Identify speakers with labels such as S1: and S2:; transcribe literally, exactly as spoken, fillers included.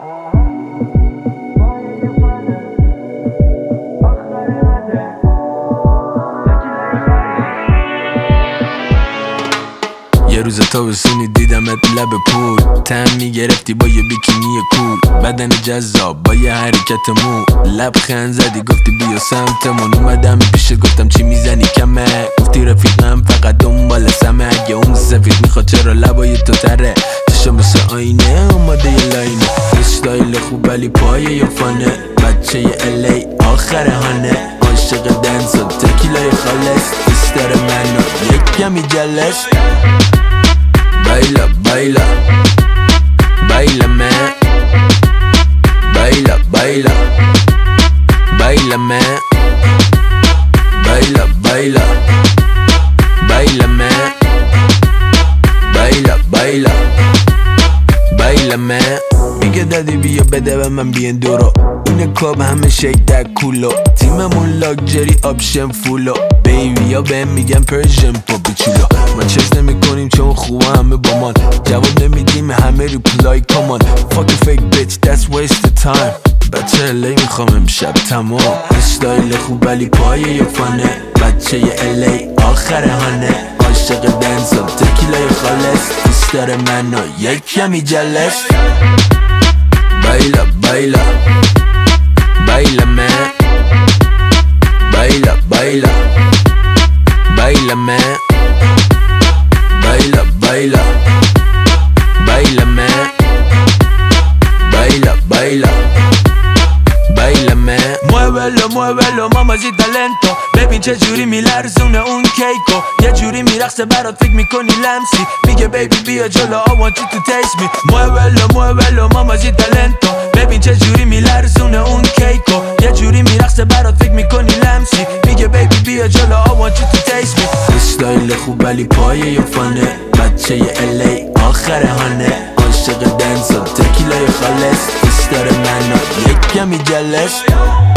S1: یه روز تابستونی دیدمت لب پول، تم میگرفتی با یه بیکینی کول، بدن جذاب با یه حرکت مو، لبخند زدی گفتی بیا سمتمون، اومدم پیش گفتم چی میزنی کمه، گفتی رفیقم فقط دنبال سمه، اگه اون سفید میخواد چرا لبای تو تره، چشم مثل آینه اومده یه لاینه، استایل خوب ولی پایه یا فانه، بچه ی الی آخر هانه، عاشق دنس و تکیلای خالص، بیستر منو یک کمی جلس. Baila, baila, bailame, baila, baila, bailame, baila, baila, bailame, baila, baila, bailame. میگه دادی بیا بده و من بیان دورو، این کلاب همه شیک در کولو، تیممون لاکجری آپشن فولو، بیبی یا بهم میگن پرژن پاپی چولو، ما چست نمی کنیم چون خوبه همه با مان، جواب نمیدیم همه ریپلای کامان، فاک فیک بیچ that's waste of time، بچه الی میخوام امشب تمام، استایل خوب ولی پایه یا فانه، بچه ی الی آخر هانه، عاشق دنس و تکیلای خالص، بیستر منو یک کمی جلس. Baila, baila, bailame, baila, baila, bailame, baila, baila, bailame, baila, baila, bailame. Muévelo, muévelo, mamacita lento، ببین چه جوری میلرزونه اون کیکو، یه جوری میرقصه برات فکر میکنی لمسی، میگه بیبی بیا جلو I want you to taste me. Muévelo, muévelo, mamacita lento، ببین چه جوری میلرزونه اون کیکو، یه جوری میرقصه برات فکر میکنی لمسی، میگه بیبی بیا جلو I want you to taste me. استایل خوب ولی پایه یا فانه، بچه ی الی آخر هانه، عاشق دنس و تکیلای خالص، بیستر منو یک کمی جلس.